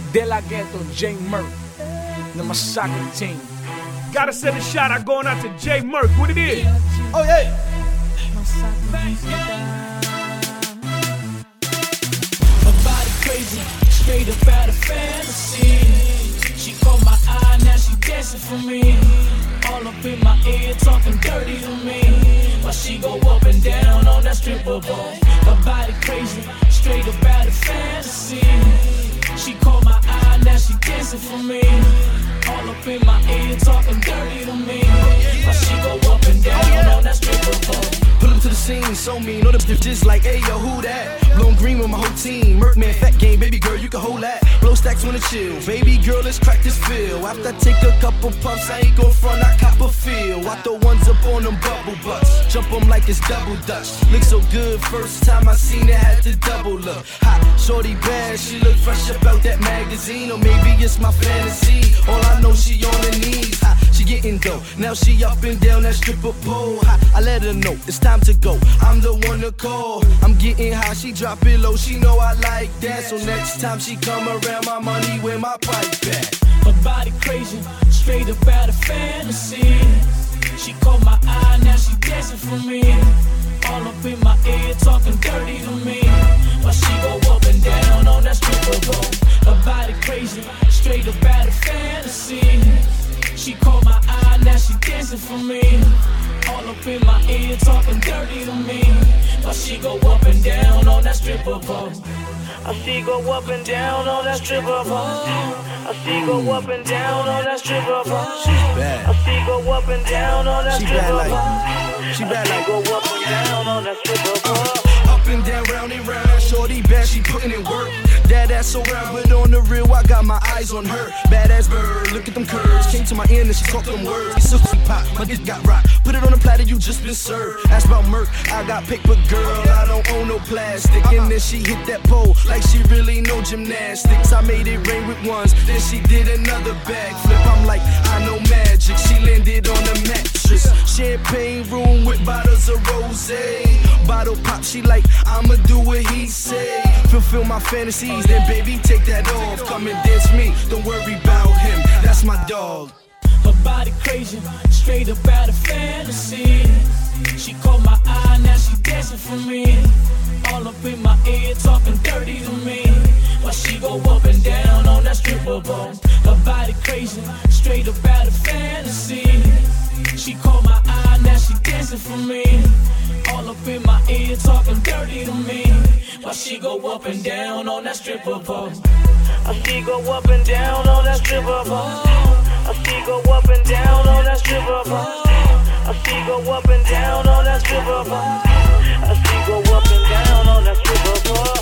De La Ghetto, J Merk, the Massacre team. Gotta send a shout out going out to J Merk. What it is? Oh yeah. Her body crazy, straight up out of fantasy. She caught my eye, now she dancing for me. All up in my ear, talking dirty to me. While she go up and down on that stripper pole. Her body crazy, straight up out of fantasy. She caught my eye, now she dancing for me. All up in my ear, talking dirty to me. While she go up and down on that stripper pole. Pull up to the scene, so mean. Know them just like, hey yo, who that? Blowing green with my whole team. Merkman, fat game, baby girl, you can hold that. Blow stacks when it's chill. Baby girl, let's crack this feel. After I take a couple puffs, I ain't gon' front, I cop a feel. I throw ones up on them bubble butts. Jump them like it's double dutch. Look so good, first time I seen it, had to double up. Hot, shorty bad, she look fresh up out that magazine. Or maybe it's my fantasy. All I know, she on her knees. Hot, she getting dough. Now she up and down that stripper pole. Hot, I let her know it's time to go. I'm the one to call. I'm getting high, she drop it low. She know I like that. So next time she come around, my money where my pipe back. Her body crazy, straight up out of fantasy. She caught my eye, now she dancing for me. All up in my ear, talking dirty to me. While she go up and down on that stripper pole. Her body crazy, straight up out of fantasy. She caught my eye, now she dancing for me. All up in my ear, talking dirty to me. While she go up and down on that stripper pole. I see go up and down on that stripper pole. I see go up and down on that stripper pole. She's bad. I see go up and down on that She stripper bad pole. like, she bad like. Go up and down on that stripper pole. Up and down, round and round. Shorty bad, she putting in work. That ass so round, but on the real, I got my eyes on her. Badass bird, look at them curves. Came to my ear and she talked them words. It's so pop, my dick got rock. Put it on a platter, you just been served. Ask about Merk, I got paper, girl. I don't own no plastic. And then she hit that pole like she really know gymnastics. I made it rain with ones, then she did another backflip. I'm like, I know magic. She landed on the mattress. Champagne room with bottles of rosé. Bottle pop, she like, I'ma do what he say. Fulfill my fantasies, then baby take that off. Come and dance me, don't worry about him, that's my dog. Her body crazy, straight up out of fantasy. She caught my eye, now she dancing for me. All up in my ear, talking dirty to me. While she go up and down on that stripper pole. Her body crazy, straight up out of fantasy. She caught my eye, now she dancing for me. All up in my ear, talking dirty to me. While she go up and down on that stripper pole. I see go up and down on that stripper pole. I see go up and down on that stripper pole. I see go up and down on that stripper pole. I see go up and down on that stripper pole.